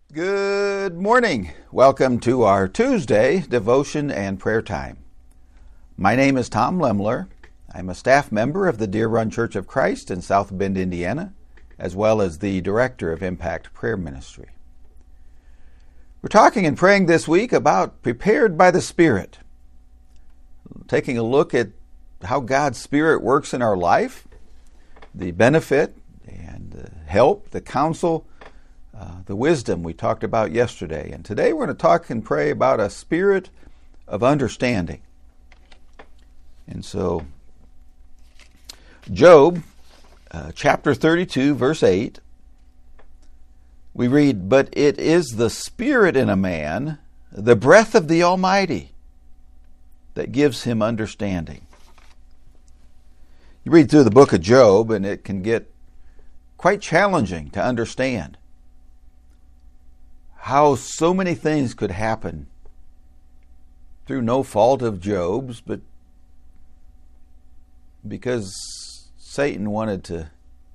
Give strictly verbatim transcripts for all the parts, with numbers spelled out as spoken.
Good morning. Welcome to our Tuesday devotion and prayer time. My name is Tom Lemler. I'm a staff member of the Deer Run Church of Christ in South Bend, Indiana, as well as the director of Impact Prayer Ministry. We're talking and praying this week about prepared by the Spirit, taking a look at how God's Spirit works in our life, the benefit and the help, the counsel, Uh, the wisdom we talked about yesterday. And today we're going to talk and pray about a spirit of understanding. And so, Job, uh, chapter thirty-two, verse eight, we read, "But it is the spirit in a man, the breath of the Almighty, that gives him understanding." You read through the book of Job, and it can get quite challenging to understand how so many things could happen through no fault of Job's, but because Satan wanted to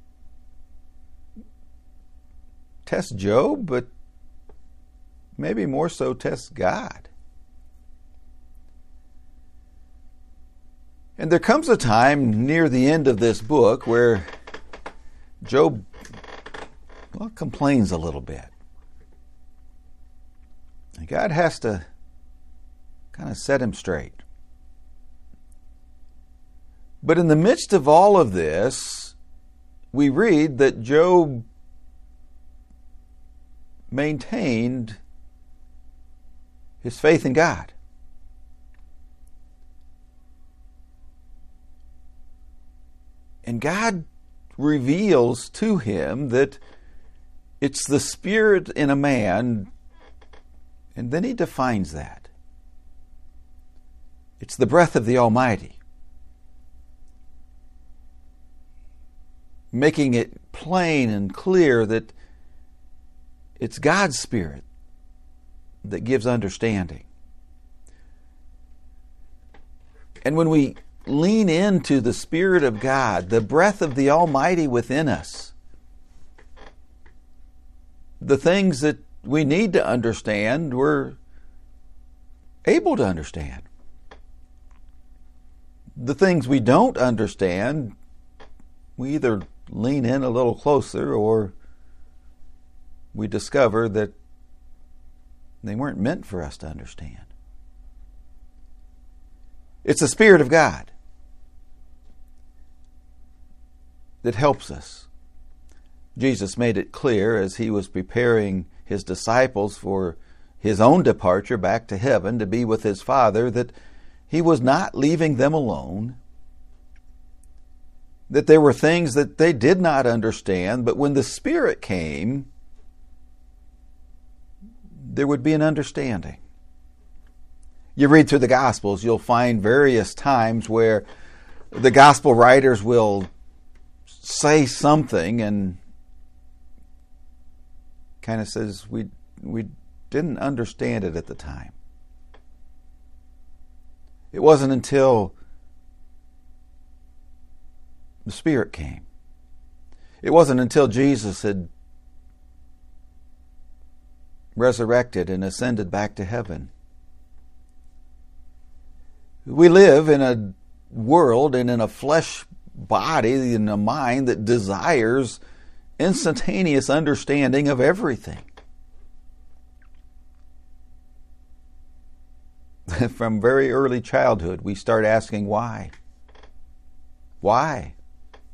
test Job, but maybe more so test God. And there comes a time near the end of this book where Job, well, complains a little bit. And God has to kind of set him straight. But in the midst of all of this, we read that Job maintained his faith in God. And God reveals to him that it's the spirit in a man. And then he defines that. It's the breath of the Almighty, making it plain and clear that it's God's Spirit that gives understanding. And when we lean into the Spirit of God, the breath of the Almighty within us, the things that we need to understand, we're able to understand. The things we don't understand, we either lean in a little closer or we discover that they weren't meant for us to understand. It's the Spirit of God that helps us. Jesus made it clear as he was preparing his disciples for his own departure back to heaven to be with his Father, that he was not leaving them alone, that there were things that they did not understand, but when the Spirit came, there would be an understanding. You read through the Gospels, you'll find various times where the Gospel writers will say something and kind of says, we we didn't understand it at the time. It wasn't until the Spirit came. It wasn't until Jesus had resurrected and ascended back to heaven. We live in a world and in a flesh body, in a mind that desires instantaneous understanding of everything. From very early childhood, we start asking why. Why?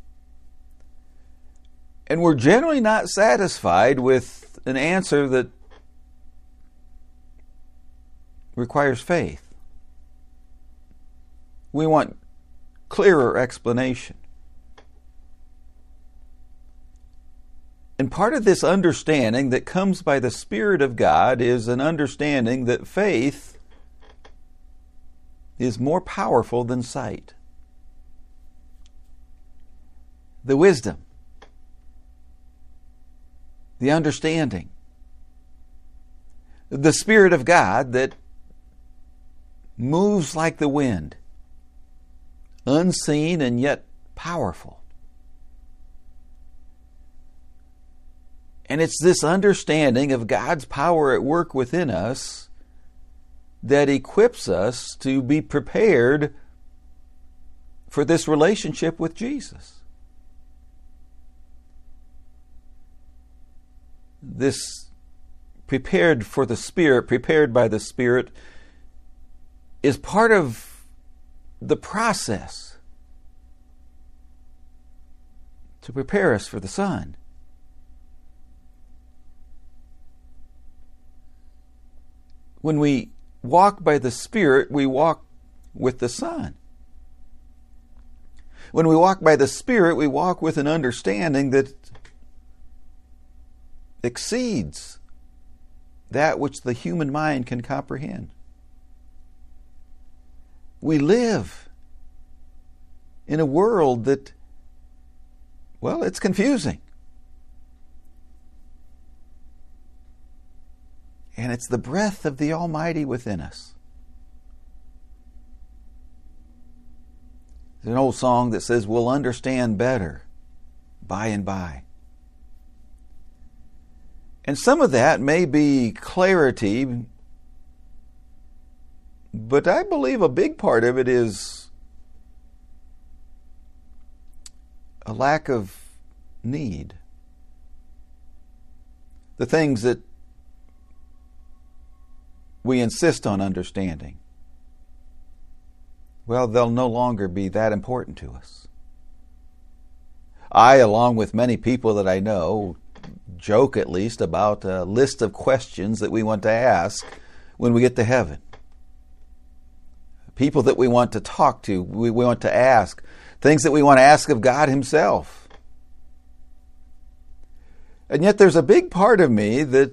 And we're generally not satisfied with an answer that requires faith. We want clearer explanation. And part of this understanding that comes by the Spirit of God is an understanding that faith is more powerful than sight. The wisdom, the understanding, the Spirit of God that moves like the wind, unseen and yet powerful. And it's this understanding of God's power at work within us that equips us to be prepared for this relationship with Jesus. This prepared for the Spirit, prepared by the Spirit, is part of the process to prepare us for the Son. When we walk by the Spirit, we walk with the Son. When we walk by the Spirit, we walk with an understanding that exceeds that which the human mind can comprehend. We live in a world that, well, it's confusing. And it's the breath of the Almighty within us. There's an old song that says, we'll understand better by and by. And some of that may be clarity, but I believe a big part of it is a lack of need. The things that we insist on understanding, well, they'll no longer be that important to us. I, along with many people that I know, joke at least about a list of questions that we want to ask when we get to heaven. People that we want to talk to, we, we want to ask, things that we want to ask of God Himself. And yet there's a big part of me that,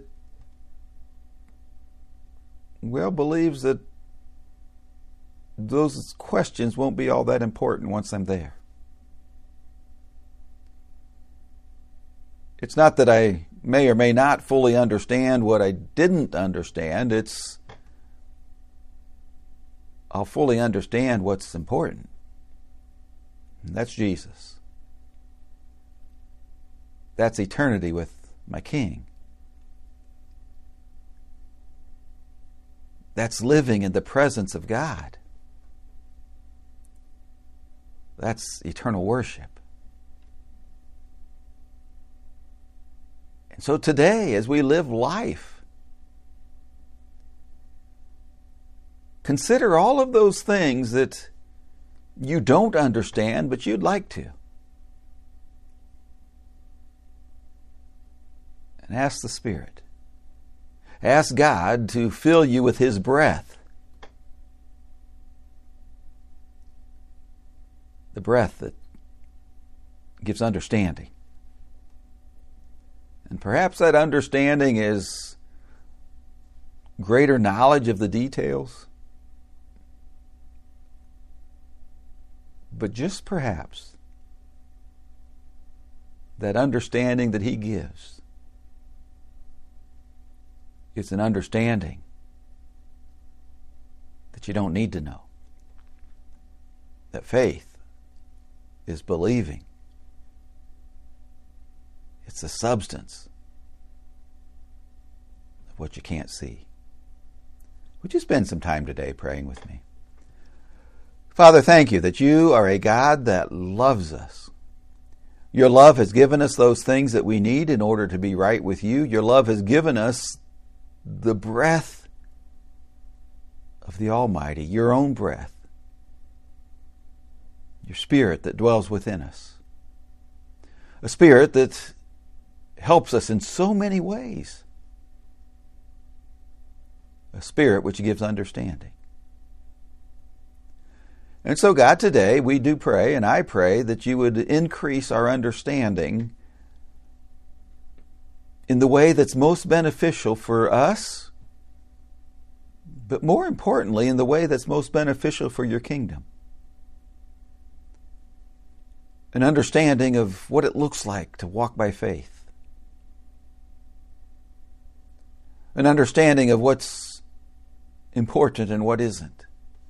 well, believes that those questions won't be all that important once I'm there. It's not that I may or may not fully understand what I didn't understand. It's I'll fully understand what's important. And that's Jesus. That's eternity with my King. That's living in the presence of God. That's eternal worship. And so today, as we live life, consider all of those things that you don't understand, but you'd like to. And ask the Spirit. Ask God to fill you with His breath. The breath that gives understanding. And perhaps that understanding is greater knowledge of the details. But just perhaps that understanding that He gives is an understanding that you don't need to know. That faith is believing. It's the substance of what you can't see. Would you spend some time today praying with me? Father, thank you that you are a God that loves us. Your love has given us those things that we need in order to be right with you. Your love has given us the breath of the Almighty, your own breath, your Spirit that dwells within us. A Spirit that helps us in so many ways. A Spirit which gives understanding. And so, God, today we do pray, and I pray that you would increase our understanding in the way that's most beneficial for us, but more importantly, in the way that's most beneficial for your kingdom. An understanding of what it looks like to walk by faith. An understanding of what's important and what isn't.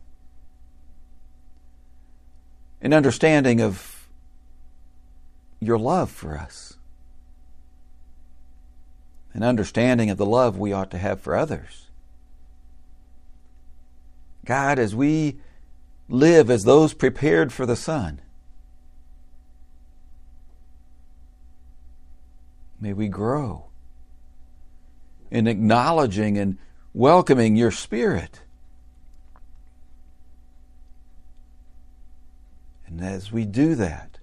An understanding of your love for us. an understanding of the love we ought to have for others. God, as we live as those prepared for the Son, may we grow in acknowledging and welcoming your Spirit. And as we do that,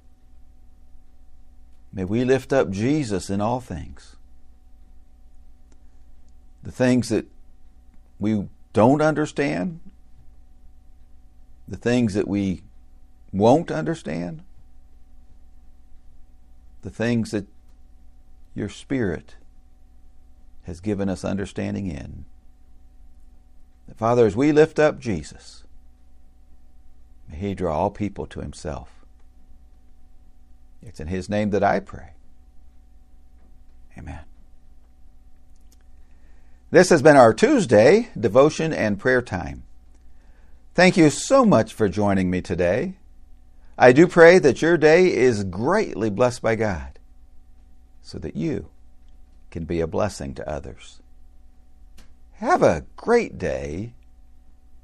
may we lift up Jesus in all things. The things that we don't understand, the things that we won't understand, the things that your Spirit has given us understanding in. Father, as we lift up Jesus, may He draw all people to Himself. It's in His name that I pray. Amen. This has been our Tuesday devotion and prayer time. Thank you so much for joining me today. I do pray that your day is greatly blessed by God, so that you can be a blessing to others. Have a great day,